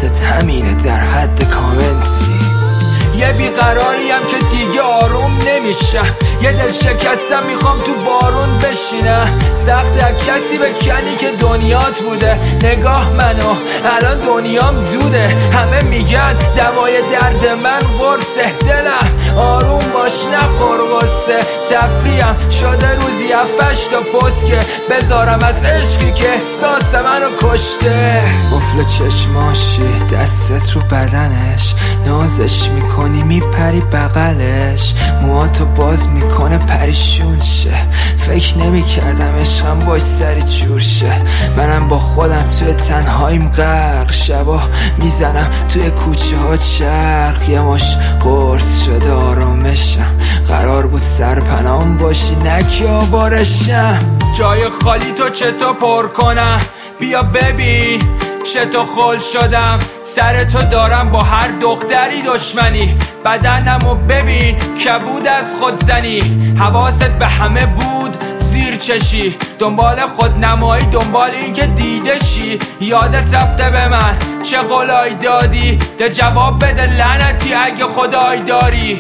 وقتت همینه در حد کامنتی. یه بیقراریم که دیگه آروم نمیشم، یه دل شکستم میخوام تو بارون بشینم. سخت از کسی بکنی که دنیات بوده، نگاه منو الان دنیام دوده. همه میگن دوای درد من قرصه، دلم آروم باش نخور غصه. تفریحم شده روزی 7-8 تا پست که بذارم از عشقی که احساس منو کشته. قفل چشماشی دستت رو بدنش، نازش میکنی میپری بغلش، موهاتو باز میکنه پریشون شه. فکر نمیکردم عشقم باش سری جور شه. منم با خودم توی تنهاییم غرق، شبا میزنم توی کوچه ها چرخ. یه ماش قرص شده آرامشم، قرار بود سرپنام باشی نکی آوارشم. جای خالی تو چطور پر کنم، بیا ببین چطور خل شدم. سر تو دارم با هر دختری دشمنی، بدنمو ببین کبود از خود زنی. حواست به همه بود زیر چشی، دنبال خود نمایی، دنبال این که دیده شی. یادت رفته به من چه قولای دادی، ده جواب بده لعنتی اگه خدای داری.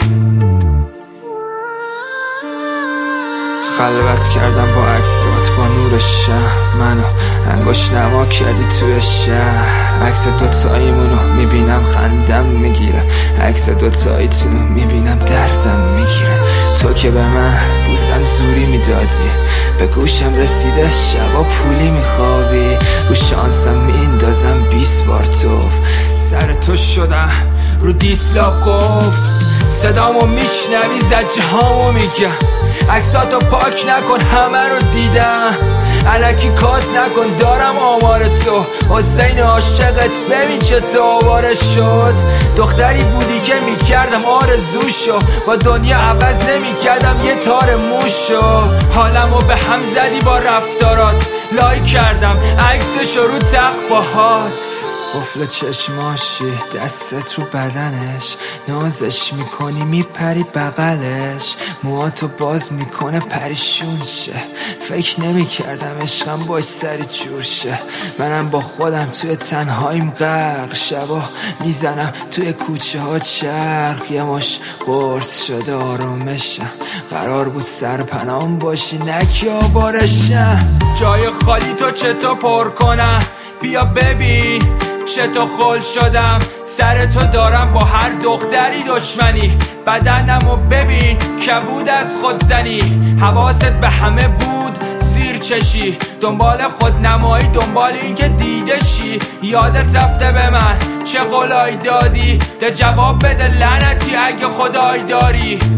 خلوت کردم با عکسات با نور شهر، منو انگشت نما کردی توی شهر. عکس دوتاییمونو میبینم خندم میگیره، عکس دوتاییتونو میبینم دردم میگیره. تو که به من بوسم زوری میدادی، به گوشم رسیده شبا پولی میخوابی. رو شانسم میندازم 20 بار توف، سر تو شدم رو دیسلاف گفت. صدامو میشنوی زجهامو میگم، عکساتو پاک نکن همه رو دیدم. الکی کاز نکن دارم آمار تو، حسین عاشقت ببین چطور آواره شد. دختری بودی که میکردم آرزوشو، با دنیا عوض نمیکردم یه تار موشو. حالمو به هم زدی با رفتارات، لایک کردم عکسشو رو تخت باهات. قفل چشماشی دستت رو بدنش، نازش میکنی میپری بغلش، موهاتو باز میکنه پریشون شه. فکر نمیکردم عشقم باش سری جور شه. منم با خودم توی تنهاییم غرق، شبا میزنم توی کوچه ها چرخ. یه ماش قرص شده آرامشم، قرار بود سرپنام باشی نکی آوارشم. جای خالی تو چطور پر کنم، بیا ببین چطور خل شدم. سر تو دارم با هر دختری دشمنی، بدنمو ببین کبود از خود زنی. حواست به همه بود زیر چشی، دنبال خود نمایی، دنبال این که دیده شی. یادت رفته به من چه قولای دادی، ده جواب بده لعنتی اگه خدای داری.